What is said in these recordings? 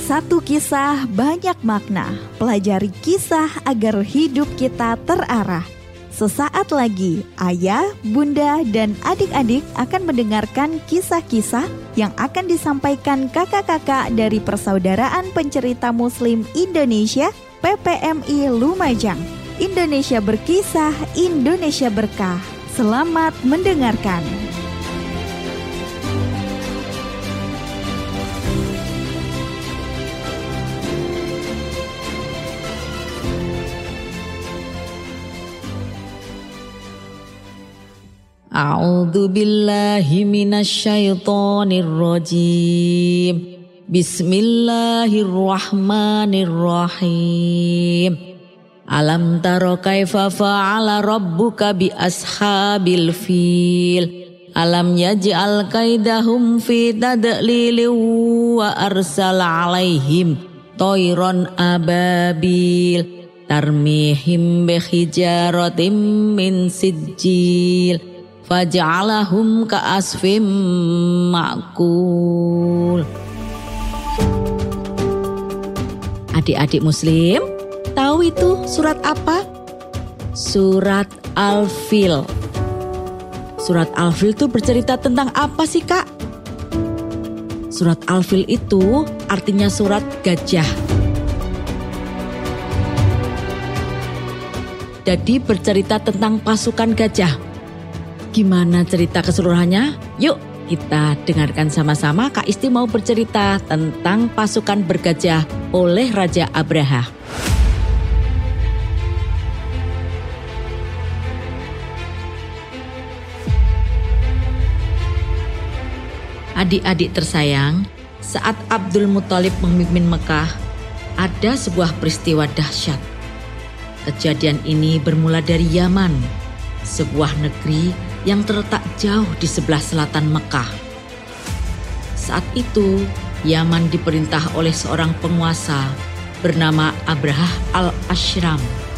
Satu kisah banyak makna. Pelajari kisah agar hidup kita terarah. Sesaat lagi, ayah, bunda, dan adik-adik akan mendengarkan kisah-kisah yang akan disampaikan kakak-kakak dari Persaudaraan Pencerita Muslim Indonesia, PPMI Lumajang. Indonesia berkisah, Indonesia berkah. Selamat mendengarkan. A'udzu billahi minasyaitonir rajim. Bismillahirrahmanirrahim. Alam tara kaifa fa'ala rabbuka bi ashabil fil. Alam yaj'al kaidahum fi tadlil wa arsala 'alaihim tayran ababil tarmihim bi hijaratin min sijil. Faja'alahum ka'asfim ma'kul. Adik-adik muslim, tahu itu surat apa? Surat Al-Fil. Surat Al-Fil itu bercerita tentang apa sih, Kak? Surat Al-Fil itu artinya surat gajah. Jadi bercerita tentang pasukan gajah. Gimana cerita keseluruhannya? Yuk kita dengarkan sama-sama Kak Isti mau bercerita tentang pasukan bergajah oleh Raja Abraha. Adik-adik tersayang, saat Abdul Muthalib memimpin Mekah, ada sebuah peristiwa dahsyat. Kejadian ini bermula dari Yaman, sebuah negeri yang terletak jauh di sebelah selatan Mekah. Saat itu, Yaman diperintah oleh seorang penguasa bernama Abrahah al-Ashram.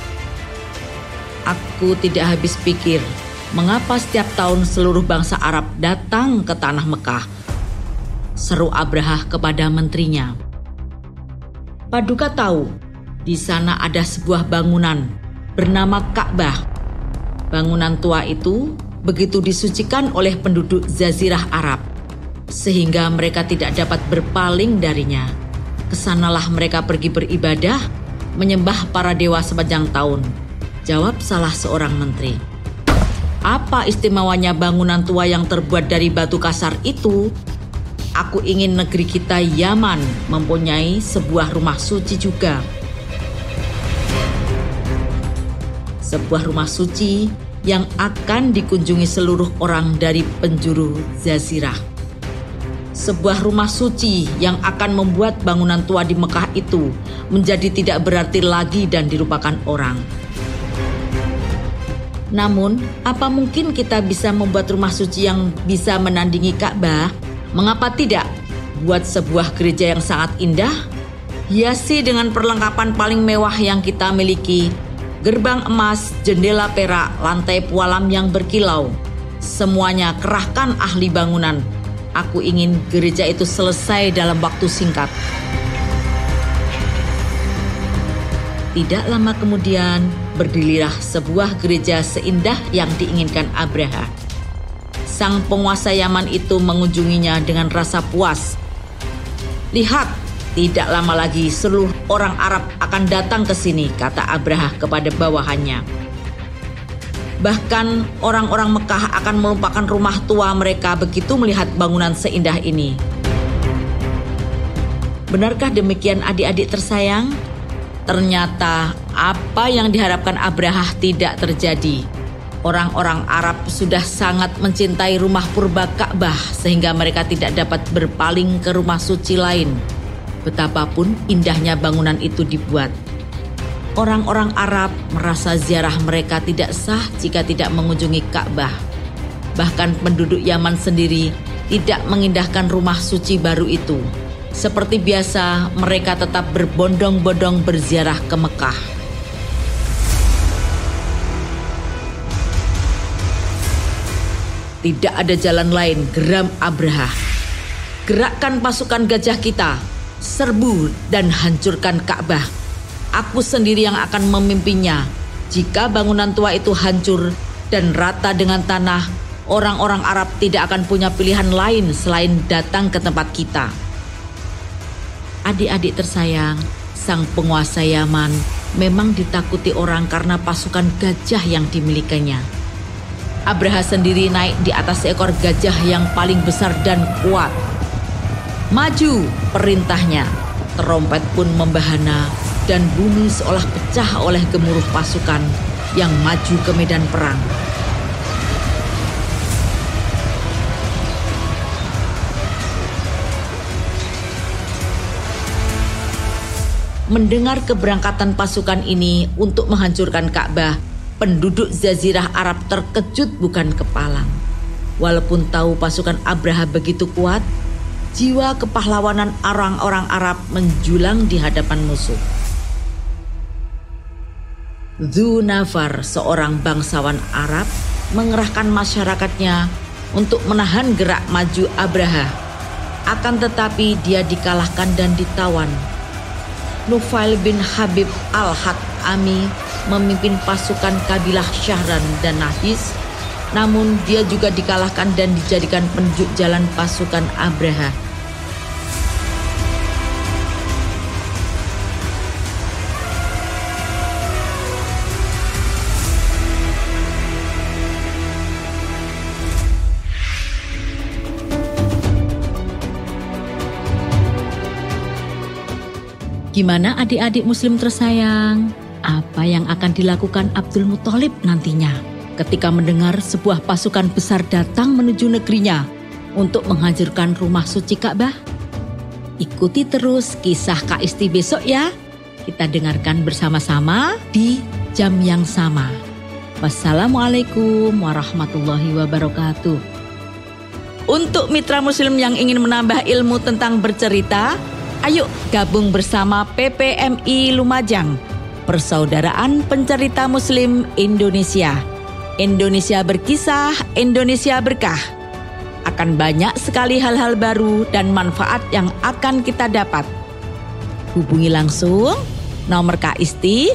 Aku tidak habis pikir, mengapa setiap tahun seluruh bangsa Arab datang ke tanah Mekah, seru Abrahah kepada menterinya. Paduka tahu, di sana ada sebuah bangunan bernama Ka'bah. Bangunan tua itu begitu disucikan oleh penduduk Jazirah Arab, sehingga mereka tidak dapat berpaling darinya. Kesanalah mereka pergi beribadah, menyembah para dewa sepanjang tahun. Jawab salah seorang menteri. Apa istimewanya bangunan tua yang terbuat dari batu kasar itu? Aku ingin negeri kita Yaman mempunyai sebuah rumah suci juga. Sebuah rumah suci yang akan dikunjungi seluruh orang dari penjuru Jazirah. Sebuah rumah suci yang akan membuat bangunan tua di Mekah itu menjadi tidak berarti lagi dan dilupakan orang. Namun, apa mungkin kita bisa membuat rumah suci yang bisa menandingi Ka'bah? Mengapa tidak buat sebuah gereja yang sangat indah, hiasi dengan perlengkapan paling mewah yang kita miliki, gerbang emas, jendela perak, lantai pualam yang berkilau. Semuanya kerahkan ahli bangunan. Aku ingin gereja itu selesai dalam waktu singkat. Tidak lama kemudian, berdirilah sebuah gereja seindah yang diinginkan Abraha. Sang penguasa Yaman itu mengunjunginya dengan rasa puas. Lihat, tidak lama lagi seluruh orang Arab akan datang ke sini, kata Abraha kepada bawahannya. Bahkan orang-orang Mekah akan melupakan rumah tua mereka begitu melihat bangunan seindah ini. Benarkah demikian adik-adik tersayang? Ternyata apa yang diharapkan Abraha tidak terjadi. Orang-orang Arab sudah sangat mencintai rumah purba Ka'bah sehingga mereka tidak dapat berpaling ke rumah suci lain. Betapapun indahnya bangunan itu dibuat. Orang-orang Arab merasa ziarah mereka tidak sah jika tidak mengunjungi Ka'bah. Bahkan penduduk Yaman sendiri tidak mengindahkan rumah suci baru itu. Seperti biasa, mereka tetap berbondong-bondong berziarah ke Mekah. Tidak ada jalan lain, geram Abraha. Gerakkan pasukan gajah kita. serbu dan hancurkan Ka'bah. Aku sendiri yang akan memimpinnya. Jika bangunan tua itu hancur dan rata dengan tanah, orang-orang Arab tidak akan punya pilihan lain selain datang ke tempat kita." Adik-adik tersayang, sang penguasa Yaman memang ditakuti orang karena pasukan gajah yang dimilikinya. Abraha sendiri naik di atas seekor gajah yang paling besar dan kuat. "Maju," perintahnya. Terompet pun membahana dan bumi seolah pecah oleh gemuruh pasukan yang maju ke medan perang. Mendengar keberangkatan pasukan ini untuk menghancurkan Ka'bah, penduduk Jazirah Arab terkejut bukan kepalang. Walaupun tahu pasukan Abraha begitu kuat, jiwa kepahlawanan orang-orang Arab menjulang di hadapan musuh. Dzu Nafar, seorang bangsawan Arab, mengerahkan masyarakatnya untuk menahan gerak maju Abraha. Akan tetapi dia dikalahkan dan ditawan. Nufail bin Habib al-Hakami memimpin pasukan kabilah Syahran dan Nahis, namun dia juga dikalahkan dan dijadikan penunjuk jalan pasukan Abraha. Gimana adik-adik muslim tersayang? Apa yang akan dilakukan Abdul Muthalib nantinya ketika mendengar sebuah pasukan besar datang menuju negerinya untuk menghancurkan rumah suci Ka'bah? Ikuti terus kisah Kak Isti besok ya. Kita dengarkan bersama-sama di jam yang sama. Wassalamualaikum warahmatullahi wabarakatuh. Untuk mitra muslim yang ingin menambah ilmu tentang bercerita, ayo gabung bersama PPMI Lumajang, Persaudaraan Pencerita Muslim Indonesia. Indonesia berkisah, Indonesia berkah. Akan banyak sekali hal-hal baru dan manfaat yang akan kita dapat. Hubungi langsung nomor Kak Isti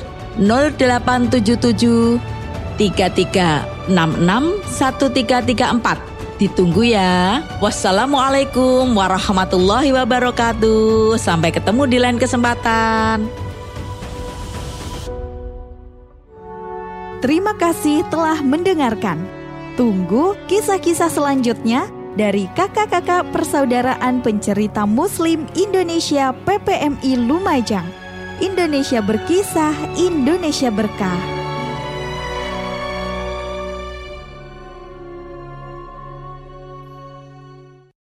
0877 3366 1334. Ditunggu ya. Wassalamualaikum warahmatullahi wabarakatuh. Sampai ketemu di lain kesempatan. Terima kasih telah mendengarkan. Tunggu kisah-kisah selanjutnya dari kakak-kakak Persaudaraan Pencerita Muslim Indonesia PPMI Lumajang. Indonesia berkisah, Indonesia berkah.